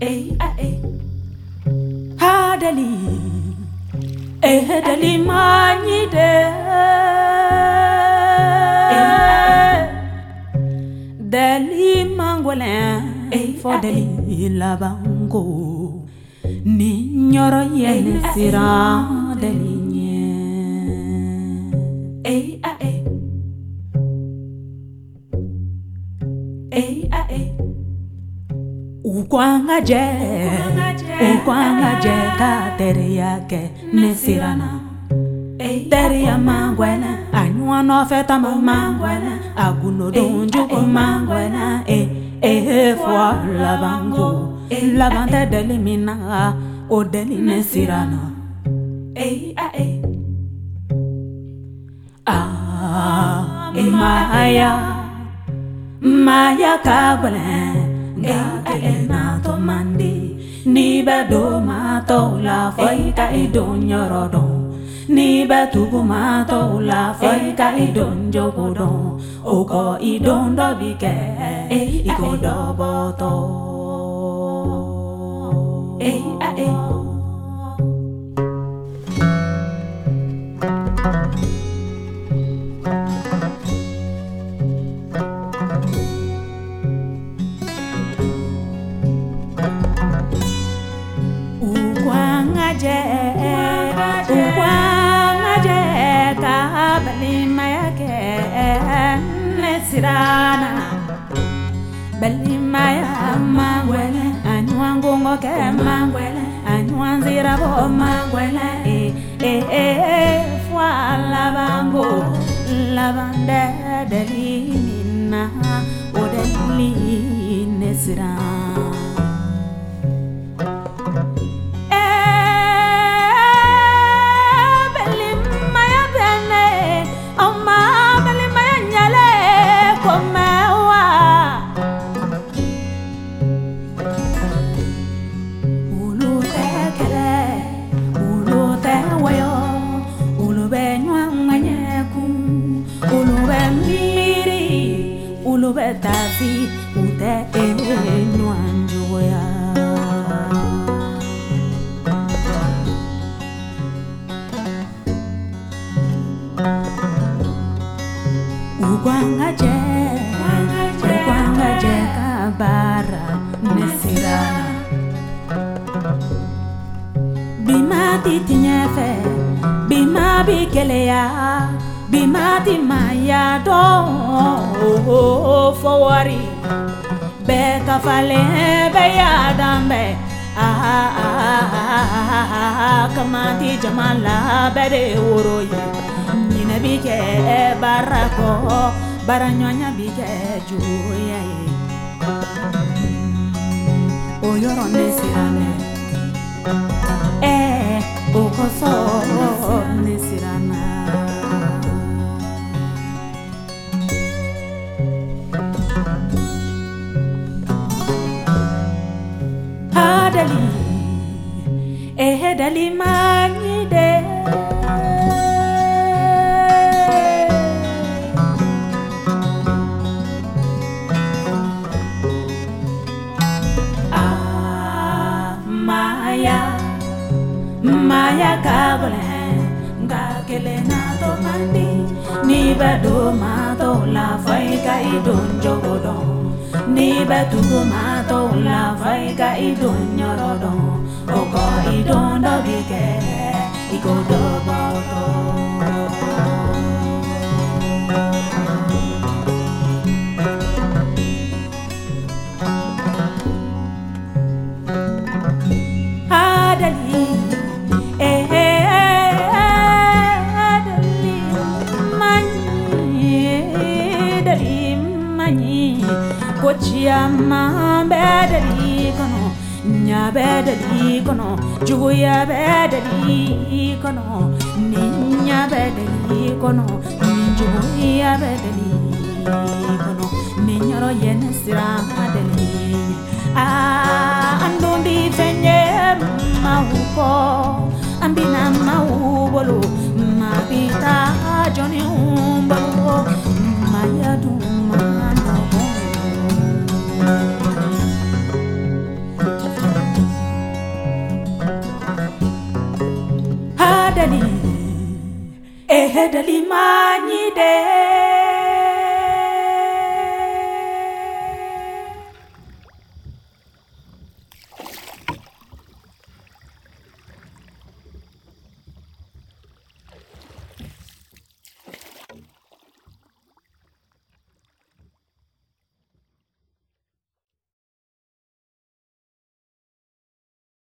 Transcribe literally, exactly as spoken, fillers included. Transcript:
eh ah eh hadali eh hadali mani de dali mangwala eh for dali labango ni nyoro yen sira dali nye eh ah eh eh ah eh ukwanga je ukwanga je ka teria ke nesirana teria mangwena anywa no feta mangwena aguno donju ko mangwena eh eh fo labango labante delimina o deli nesirana eh ah eh ah maya maya kabla Gakena to mandi ni bedo ma to la fai ka idon yorodo ni betu ma to la fai ka idon jogodo oko idon do bike iko do boto eh ah eh je ukwanga je ka bali maya ke nesirana bali maya mangwele anywango ngoke mangwele anywanzira bo mangwele eh eh eh fwa labango labande dali minna odali nesirana Betasi ute enwanjoya Ukwanga je Ukwanga je kabara nesirana Bima titinyefe Bima bikelea Bimati maya do fowari be kafale be yadambe ah kamati jamala bere woroyi nyine bike barako baranyonya bike juya o yoro nesirane eh okoso nesirana Dali, eh dali mani de. Ah, Maya, Maya kabule, ngakele na to mandi, ni bado ma to la fai ka idon jogodo. Ni betu ma to la fai ka idon nyorodo oko idon do bike iko do boto adali eh adali mani adali mani Kochiyama bedali kono nya bedali kono juya bedali kono ninya bedali kono juya bedali kono ninyoro yenesira bedali ah andondi fenye mahuko ambina mahubolo mapita joni umbolo mayadu mano delima ni de